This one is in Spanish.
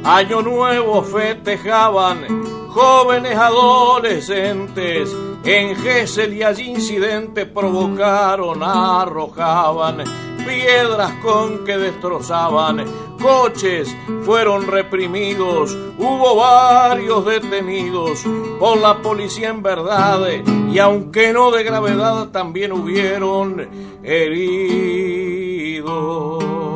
Año nuevo festejaban jóvenes adolescentes. En Gesell y allí incidentes provocaron, arrojaban piedras con que destrozaban, coches fueron reprimidos, hubo varios detenidos por la policía en verdad, y aunque no de gravedad también hubieron heridos.